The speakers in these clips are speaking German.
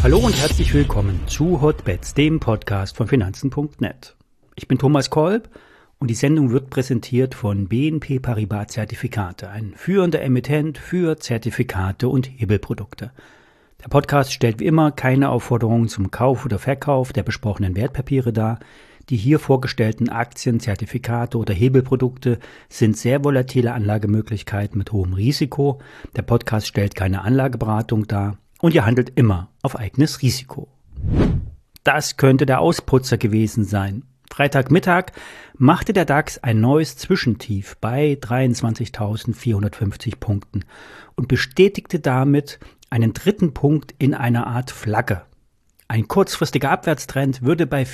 Hallo und herzlich willkommen zu Hotbets, dem Podcast von Finanzen.net. Ich bin Thomas Kolb und die Sendung wird präsentiert von BNP Paribas Zertifikate, ein führender Emittent für Zertifikate und Hebelprodukte. Der Podcast stellt wie immer keine Aufforderungen zum Kauf oder Verkauf der besprochenen Wertpapiere dar. Die hier vorgestellten Aktien, Zertifikate oder Hebelprodukte sind sehr volatile Anlagemöglichkeiten mit hohem Risiko. Der Podcast stellt keine Anlageberatung dar. Und ihr handelt immer auf eigenes Risiko. Das könnte der Ausputzer gewesen sein. Freitagmittag machte der DAX ein neues Zwischentief bei 23.450 Punkten und bestätigte damit einen dritten Punkt in einer Art Flagge. Ein kurzfristiger Abwärtstrend würde bei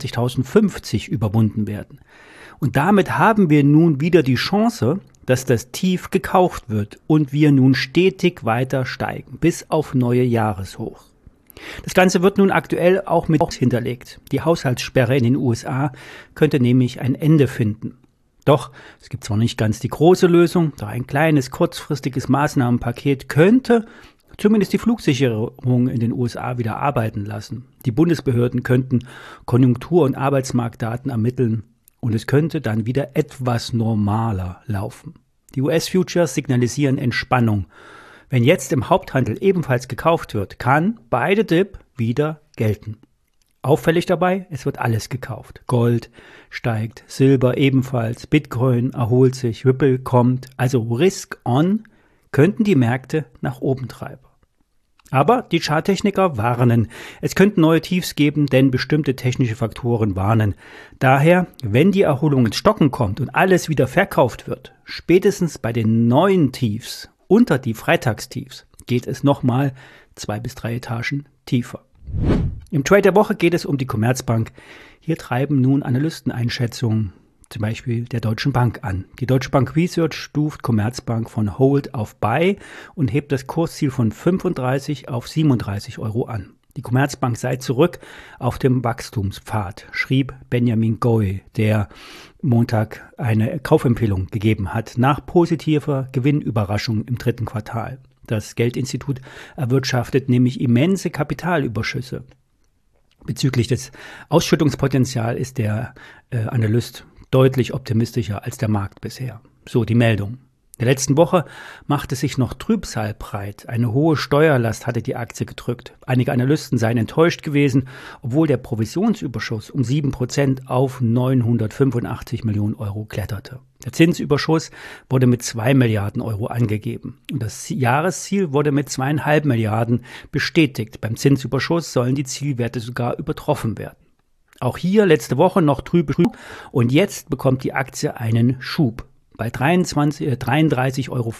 24.050 überwunden werden. Und damit haben wir nun wieder die Chance, dass das Tief gekauft wird und wir nun stetig weiter steigen, bis auf neue Jahreshochs. Das Ganze wird nun aktuell auch mit hinterlegt. Die Haushaltssperre in den USA könnte nämlich ein Ende finden. Doch es gibt zwar nicht ganz die große Lösung, doch ein kleines kurzfristiges Maßnahmenpaket könnte zumindest die Flugsicherung in den USA wieder arbeiten lassen. Die Bundesbehörden könnten Konjunktur- und Arbeitsmarktdaten ermitteln. Und es könnte dann wieder etwas normaler laufen. Die US-Futures signalisieren Entspannung. Wenn jetzt im Haupthandel ebenfalls gekauft wird, kann bei the Dip wieder gelten. Auffällig dabei, es wird alles gekauft. Gold steigt, Silber ebenfalls, Bitcoin erholt sich, Ripple kommt. Also Risk on könnten die Märkte nach oben treiben. Aber die Charttechniker warnen. Es könnten neue Tiefs geben, denn bestimmte technische Faktoren warnen. Daher, wenn die Erholung ins Stocken kommt und alles wieder verkauft wird, spätestens bei den neuen Tiefs unter die Freitagstiefs geht es nochmal 2 bis 3 Etagen tiefer. Im Trade der Woche geht es um die Commerzbank. Hier treiben nun Analysteneinschätzungen zum Beispiel der Deutschen Bank an. Die Deutsche Bank Research stuft Commerzbank von Hold auf Buy und hebt das Kursziel von 35 auf 37 Euro an. Die Commerzbank sei zurück auf dem Wachstumspfad, schrieb Benjamin Goy, der Montag eine Kaufempfehlung gegeben hat, nach positiver Gewinnüberraschung im dritten Quartal. Das Geldinstitut erwirtschaftet nämlich immense Kapitalüberschüsse. Bezüglich des Ausschüttungspotenzials ist der Analyst deutlich optimistischer als der Markt bisher. So die Meldung. In der letzten Woche machte sich noch Trübsal breit. Eine hohe Steuerlast hatte die Aktie gedrückt. Einige Analysten seien enttäuscht gewesen, obwohl der Provisionsüberschuss um 7% auf 985 Millionen Euro kletterte. Der Zinsüberschuss wurde mit 2 Milliarden Euro angegeben. Und das Jahresziel wurde mit 2,5 Milliarden bestätigt. Beim Zinsüberschuss sollen die Zielwerte sogar übertroffen werden. Auch hier letzte Woche noch trübe und jetzt bekommt die Aktie einen Schub. Bei 33,35 Euro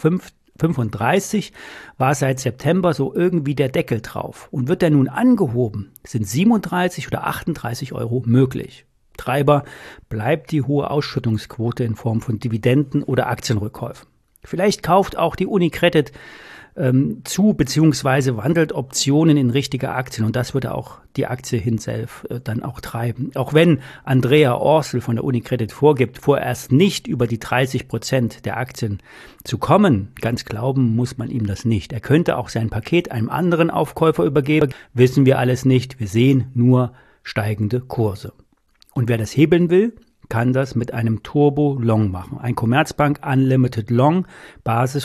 war seit September so irgendwie der Deckel drauf. Und wird der nun angehoben, sind 37 oder 38 Euro möglich. Treiber bleibt die hohe Ausschüttungsquote in Form von Dividenden oder Aktienrückkäufen. Vielleicht kauft auch die UniCredit zu bzw. wandelt Optionen in richtige Aktien und das würde auch die Aktie himself dann auch treiben. Auch wenn Andrea Orcel von der UniCredit vorgibt, vorerst nicht über die 30% der Aktien zu kommen, ganz glauben muss man ihm das nicht. Er könnte auch sein Paket einem anderen Aufkäufer übergeben, wissen wir alles nicht. Wir sehen nur steigende Kurse. Und wer das hebeln will, kann das mit einem Turbo Long machen. Ein Commerzbank Unlimited Long, Basis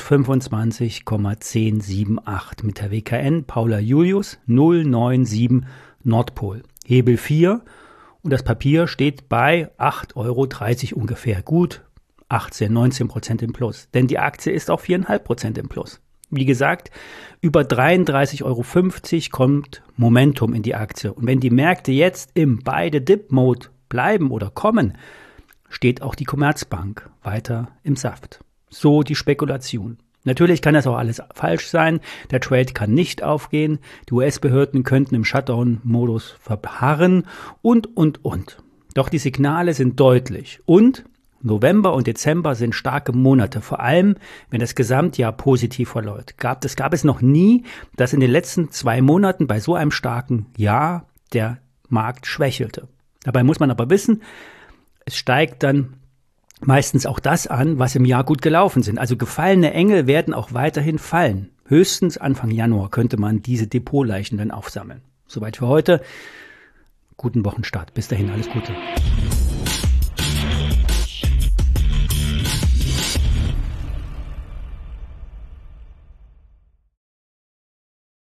25,1078 mit der WKN Paula Julius 097 Nordpol. Hebel 4 und das Papier steht bei 8,30 Euro ungefähr. Gut 19% im Plus. Denn die Aktie ist auch 4,5% im Plus. Wie gesagt, über 33,50 Euro kommt Momentum in die Aktie. Und wenn die Märkte jetzt im Buy-the-Dip-Mode bleiben oder kommen, steht auch die Commerzbank weiter im Saft. So die Spekulation. Natürlich kann das auch alles falsch sein. Der Trade kann nicht aufgehen. Die US-Behörden könnten im Shutdown-Modus verharren und. Doch die Signale sind deutlich. Und November und Dezember sind starke Monate, vor allem wenn das Gesamtjahr positiv verläuft. Gab es noch nie, dass in den letzten 2 Monaten bei so einem starken Jahr der Markt schwächelte. Dabei muss man aber wissen, es steigt dann meistens auch das an, was im Jahr gut gelaufen sind. Also gefallene Engel werden auch weiterhin fallen. Höchstens Anfang Januar könnte man diese Depotleichen dann aufsammeln. Soweit für heute. Guten Wochenstart. Bis dahin, alles Gute.